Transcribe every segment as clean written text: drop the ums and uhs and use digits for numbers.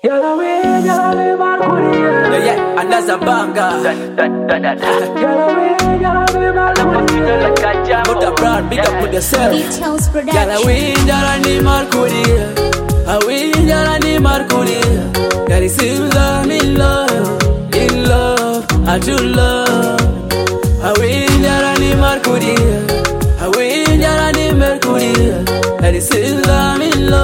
Yeah, and that's a banger. Put a broad, big up with yourself. Details Yalla we production. yalla ni Marcuria. We yalla ni Marcuria. That is in love, I do love. We yalla ni Marcuria. We yalla ni Mercuria. That is in love,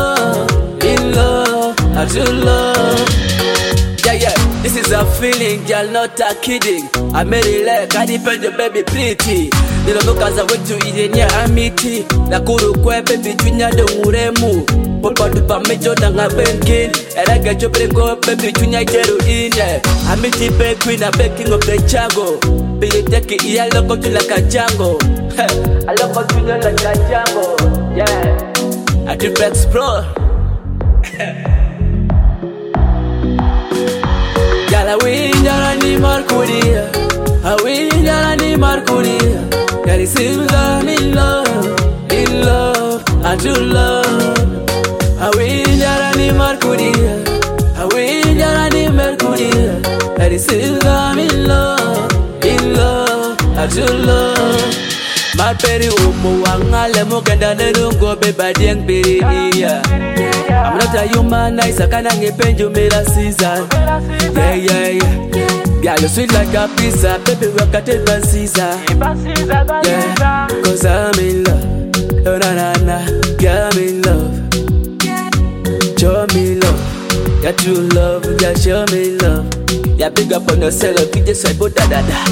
I do love. Yeah, this is a feeling, girl, not a kidding. I made it like I depend your baby pretty. Nilo mukaza wetu ijenye amiti. Nakuru kwe baby tunya de muremu. Polpa dupa mejo na nga benkin. Erega choprengo baby tunya jeru ine. Amiti pe queen a baking of the chago. Pili teki iya loko tu like a jango. A loko tu like a jango. Yeah, I do explore. Yalla we yalla ni Marcuria. We yalla ni Marcuria. That is in love, I do love. We yalla ni Marcuria. We yalla ni Mercuria. That is in love, I do love. My peri umu wangale mugenda nerungo beba dieng piri iya. I'm not a human, I sakana ngepenju mera season. Yeah. Girl, you sweet like a pizza, baby, work at it, but Caesar. Yeah, cause I'm in love. Oh, na, girl, I'm in love. Show me love. Yeah, true love, yeah, show me love. Yeah, big up on yourself, you just say, da da da.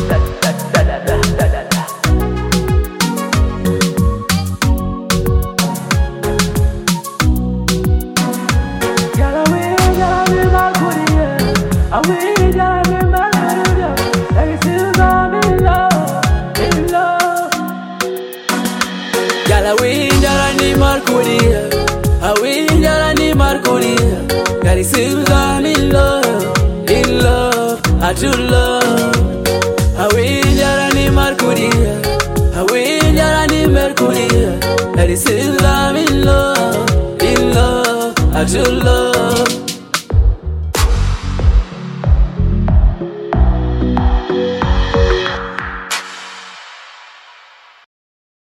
We yalla ni Marcuria. We yalla ni Marcuria. That is in love, I do love. We yalla ni Marcuria. We yalla ni Mercuria. That is in love, I do love.